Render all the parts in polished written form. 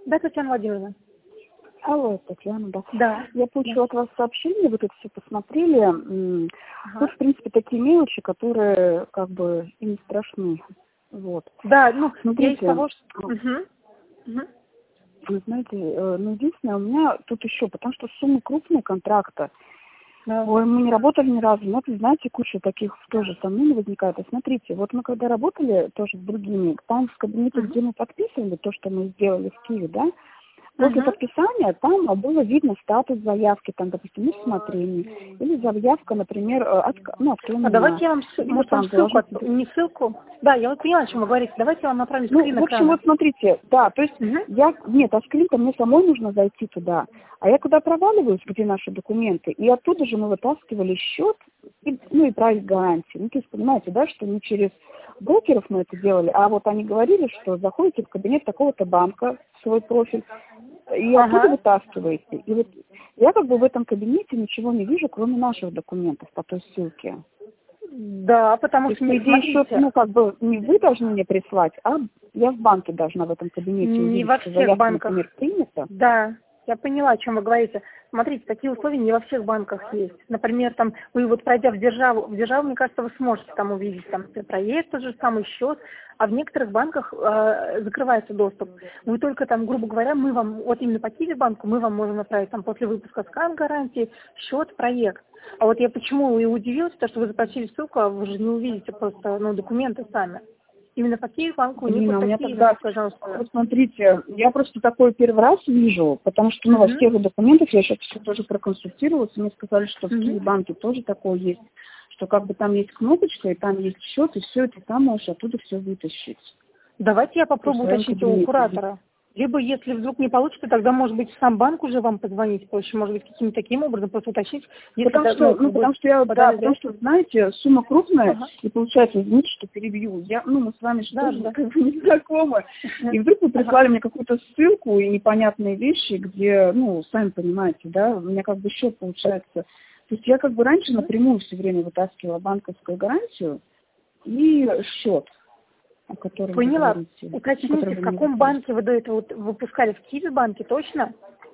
Да, Татьяна Владимировна. Алло, Татьяна, да. Да. Я получила от вас сообщение, вы тут все посмотрели. Тут, в принципе, такие мелочи, которые как бы и не страшны. Вот. Да, ну, Смотрите, я из того, что... вы знаете, ну, единственное, у меня тут еще, потому что суммы крупные контракта. Ой, мы не работали ни разу, но, вы знаете, куча таких тоже сомнений возникает. И смотрите, вот мы когда работали тоже с другими, там в кабинете, где мы подписывали то, что мы сделали в Киеве, да, после подписания там было видно статус заявки, там, допустим, рассмотрение, или заявка, например, отклонена. А давайте я вам, может, вам ссылку, не ссылку? Да, я вот поняла, о чем вы говорите. Давайте я вам направлю скрин в общем, вот смотрите, да, то есть нет, а скрин-то мне самой нужно зайти туда. А я куда проваливаюсь, где наши документы, и оттуда же мы вытаскивали счет, и проект гарантии. Ну, то есть, понимаете, да, что не через брокеров мы это делали, а вот они говорили, что заходите в кабинет такого-то банка, в свой профиль, и оттуда вытаскиваете. И вот я как бы в этом кабинете ничего не вижу, кроме наших документов по той ссылке. Да, потому что, счет, как бы не вы должны мне прислать, а я в банке должна в этом кабинете увидеть, не во что всех заявка, банках. например, принята. Да, я поняла, о чем вы говорите. Смотрите, такие условия не во всех банках есть. Например, там вы вот пройдя в державу, мне кажется, вы сможете там увидеть там проект, тот же самый счет, а в некоторых банках закрывается доступ. Вы только там, грубо говоря, мы вам, вот именно по Киевбанку, мы вам можем направить там после выпуска скан гарантии, счет, проект. А вот я почему и удивилась, потому что вы запросили ссылку, а вы же не увидите просто документы сами. Именно по Киевбанку у них вот такие, пожалуйста. Вот смотрите, я просто такое первый раз вижу, потому что во всех документах я сейчас все тоже проконсультировалась, и мне сказали, что в Киевбанке тоже такое есть, что как бы там есть кнопочка, и там есть счет, и все это там можешь оттуда все вытащить. Давайте я попробую уточнить у куратора. Либо, если вдруг не получится, тогда, может быть, сам банк уже вам позвонить проще, может быть, каким-то таким образом просто уточнить. Потому что, знаете, сумма крупная, и получается, извините, что перебью. Мы с вами как бы не знакомы. И вдруг вы прислали мне какую-то ссылку и непонятные вещи, где, сами понимаете, да, у меня как бы счет получается. То есть я как бы раньше напрямую все время вытаскивала банковскую гарантию и счет. Поняла. Уточните, в каком банке вы до этого выпускали? В Киевбанке, точно?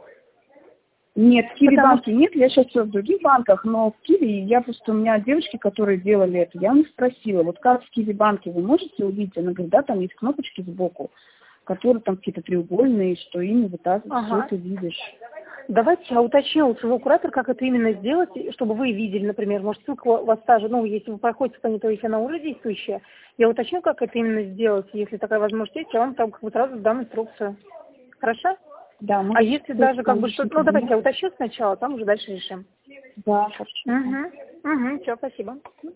Нет, в Киевбанке нет, я сейчас в других банках, но в Киеве у меня девочки, которые делали это, я у них спросила, вот как в Киевбанке вы можете увидеть? Она говорит, да, там есть кнопочки сбоку, которые там какие-то треугольные, что ими вытаскивают, все это видишь. Давайте я уточню у своего куратора, как это именно сделать, чтобы вы видели, например, может, ссылка у вас та же, если вы проходите по ней, то если она уже действующая, я уточню, как это именно сделать, если такая возможность есть, я вам там как бы сразу дам инструкцию. Хорошо? Да. А если даже как бы что-то, давайте я уточню сначала, там уже дальше решим. Да, хорошо. Все, спасибо.